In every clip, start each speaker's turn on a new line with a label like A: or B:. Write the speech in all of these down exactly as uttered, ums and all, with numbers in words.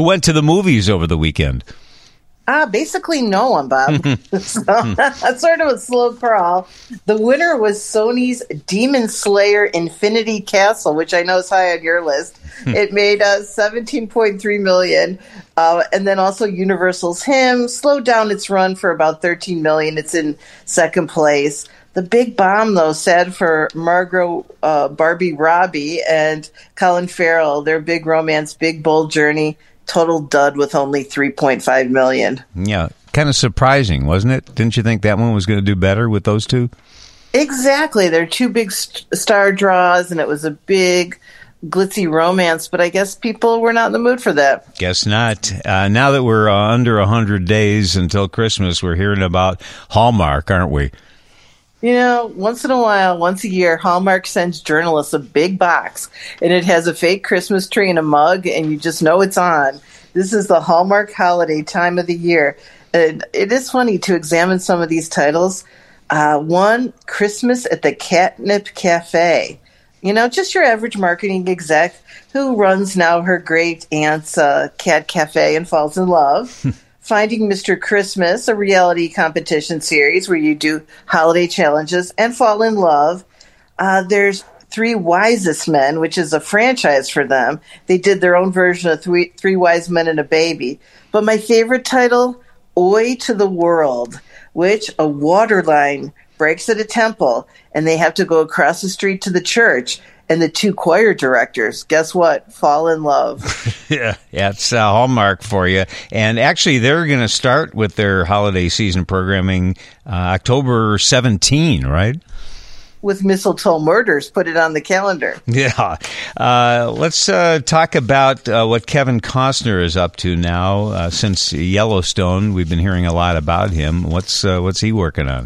A: Who went to the movies over the weekend?
B: Ah, basically no one, Bob. So, that's sort of a slow crawl. The winner was Sony's Demon Slayer Infinity Castle, which I know is high on your list. It made uh, seventeen point three million dollars. Uh, and then also Universal's Him slowed down its run for about thirteen million dollars. It's in second place. The big bomb, though, sad for Margot uh, Barbie Robbie and Colin Farrell, their big romance, Big Bold Journey, total dud with only three point five million dollars.
A: Yeah, kind of surprising, wasn't it? Didn't you think that one was going to do better with those two?
B: Exactly. They're two big st- star draws, and it was a big, glitzy romance, but I guess people were not in the mood for that.
A: Guess not. Uh, now that we're uh, under one hundred days until Christmas, we're hearing about Hallmark, aren't we?
B: You know, once in a while, once a year, Hallmark sends journalists a big box, and it has a fake Christmas tree and a mug, and you just know it's on. This is the Hallmark holiday time of the year. And it is funny to examine some of these titles. Uh, one, Christmas at the Catnip Cafe. You know, just your average marketing exec who runs now her great aunt's uh, cat cafe and falls in love. Finding Mister Christmas, a reality competition series where you do holiday challenges and fall in love. Uh, there's Three Wisest Men, which is a franchise for them. They did their own version of Three, Three Wise Men and a Baby. But my favorite title, Oi to the World, which a water line breaks at a temple, and they have to go across the street to the church. And the two choir directors, guess what? Fall in love.
A: yeah, yeah, it's uh, Hallmark for you. And actually, they're going to start with their holiday season programming uh, October seventeenth, right?
B: With Mistletoe Murders, put it on the calendar.
A: Yeah. Uh, let's uh, talk about uh, what Kevin Costner is up to now. Uh, since Yellowstone, we've been hearing a lot about him. What's uh, what's he working on?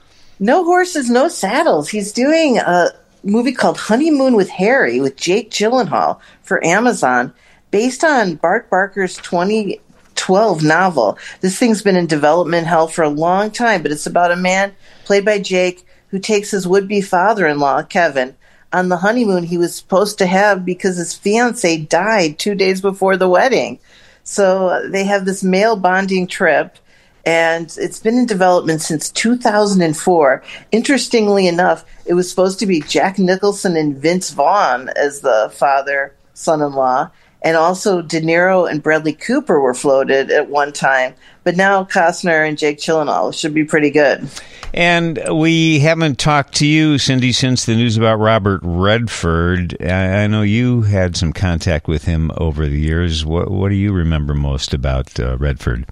B: No horses, no saddles. He's doing a movie called Honeymoon with Harry with Jake Gyllenhaal for Amazon, based on Bart Barker's twenty twelve novel. This thing's been in development hell for a long time, but it's about a man played by Jake who takes his would-be father-in-law, Kevin, on the honeymoon he was supposed to have because his fiancée died two days before the wedding. So they have this male bonding trip, and it's been in development since two thousand four. Interestingly enough, it was supposed to be Jack Nicholson and Vince Vaughn as the father, son-in-law, and also De Niro and Bradley Cooper were floated at one time. But now Costner and Jake Gyllenhaal should be pretty good.
A: And we haven't talked to you, Cindy, since the news about Robert Redford. I know you had some contact with him over the years. What, what do you remember most about uh, Redford?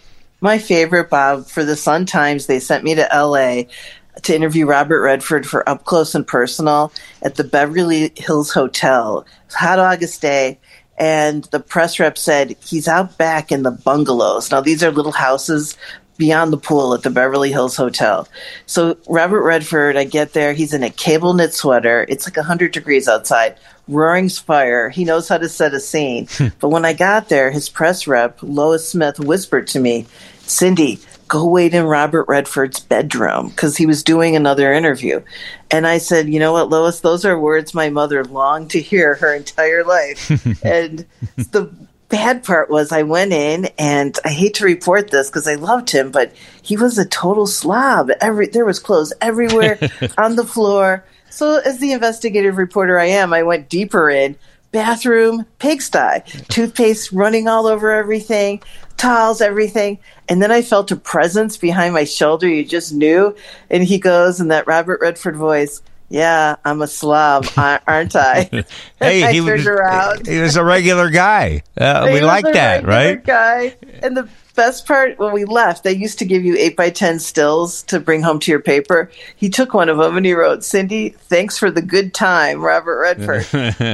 B: My favorite, Bob, for the Sun Times, they sent me to L A to interview Robert Redford for Up Close and Personal at the Beverly Hills Hotel. It was a hot August day, and the press rep said he's out back in the bungalows. Now, these are little houses beyond the pool at the Beverly Hills Hotel. So Robert Redford, I get there, he's in a cable knit sweater. It's like one hundred degrees outside, roaring fire. He knows how to set a scene. But when I got there, his press rep, Lois Smith, whispered to me, Cindy, go wait in Robert Redford's bedroom, because he was doing another interview. And I said, you know what, Lois, those are words my mother longed to hear her entire life. And the bad part was I went in, and I hate to report this because I loved him, but he was a total slob. Every there was clothes everywhere on the floor. So as the investigative reporter I am, I went deeper in. Bathroom, pigsty, toothpaste running all over everything, towels, everything. And then I felt a presence behind my shoulder. You just knew. And he goes in that Robert Redford voice, yeah, I'm a slob, aren't I?
A: Hey,
B: I
A: he
B: turned
A: was,
B: around.
A: he was a regular guy. Uh, we like that, right?
B: Guy. And the best part, when we left, they used to give you eight by ten stills to bring home to your paper. He took one of them and he wrote, Cindy, thanks for the good time, Robert Redford.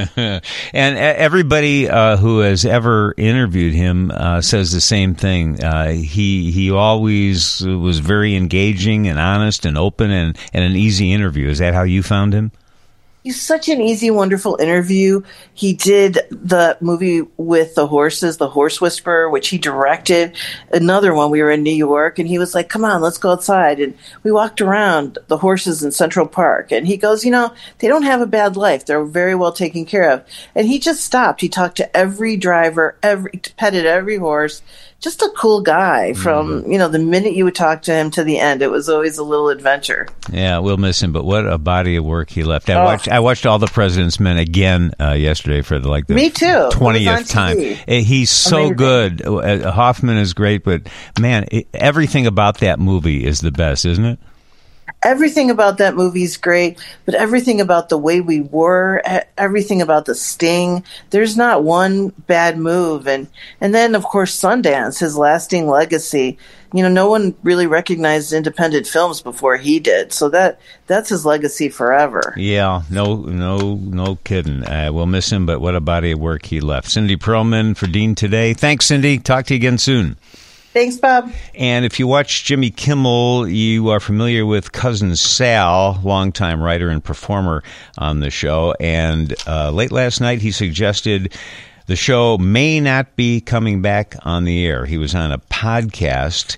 A: And everybody uh, who has ever interviewed him uh, says the same thing. Uh, he he always was very engaging and honest and open and, and an easy interview. Is that how you found him?
B: He's such an easy, wonderful interview. He did the movie with the horses, The Horse Whisperer, which he directed. Another one, we were in New York, and he was like, come on, let's go outside. And we walked around the horses in Central Park. And he goes, you know, they don't have a bad life. They're very well taken care of. And he just stopped. He talked to every driver, every petted every horse. Just a cool guy from, mm-hmm. you know, the minute you would talk to him to the end. It was always a little adventure.
A: Yeah, we'll miss him, but what a body of work he left. I
B: oh.
A: watched I watched All the President's Men again uh, yesterday for the, like the
B: Me too.
A: twentieth time. He's so Amazing. good. Uh, Hoffman is great, but man, it, everything about that movie is the best, isn't it?
B: Everything about that movie is great, but everything about the way we were, everything about the sting, there's not one bad move. And, and then, of course, Sundance, his lasting legacy. You know, no one really recognized independent films before he did. So that that's his legacy forever.
A: Yeah, no no, no kidding. Uh, we'll miss him, but what a body of work he left. Cindy Perlman for Dean Today. Thanks, Cindy. Talk to you again soon.
B: Thanks, Bob.
A: And if you watch Jimmy Kimmel, you are familiar with Cousin Sal, longtime writer and performer on the show. And uh, late last night, he suggested the show may not be coming back on the air. He was on a podcast,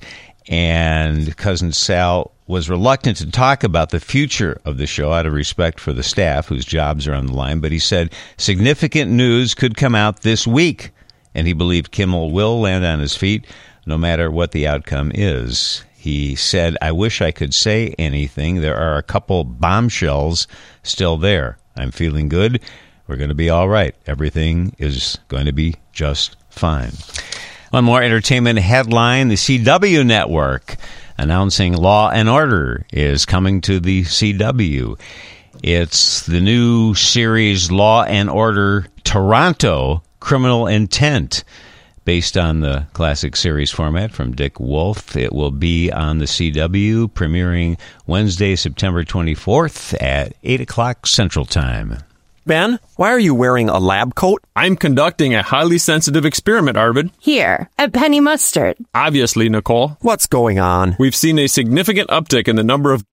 A: and Cousin Sal was reluctant to talk about the future of the show out of respect for the staff whose jobs are on the line. But he said significant news could come out this week, and he believed Kimmel will land on his feet no matter what the outcome is. He said, I wish I could say anything. There are a couple bombshells still there. I'm feeling good. We're going to be all right. Everything is going to be just fine. One more entertainment headline. The C W Network announcing Law and Order is coming to the C W. It's the new series Law and Order Toronto Criminal Intent. Based on the classic series format from Dick Wolf, it will be on the C W, premiering Wednesday, September twenty-fourth at eight o'clock Central Time.
C: Ben, why are you wearing a lab coat?
D: I'm conducting a highly sensitive experiment, Arvid.
E: Here, at Penny Mustard.
D: Obviously, Nicole.
C: What's going on?
D: We've seen a significant uptick in the number of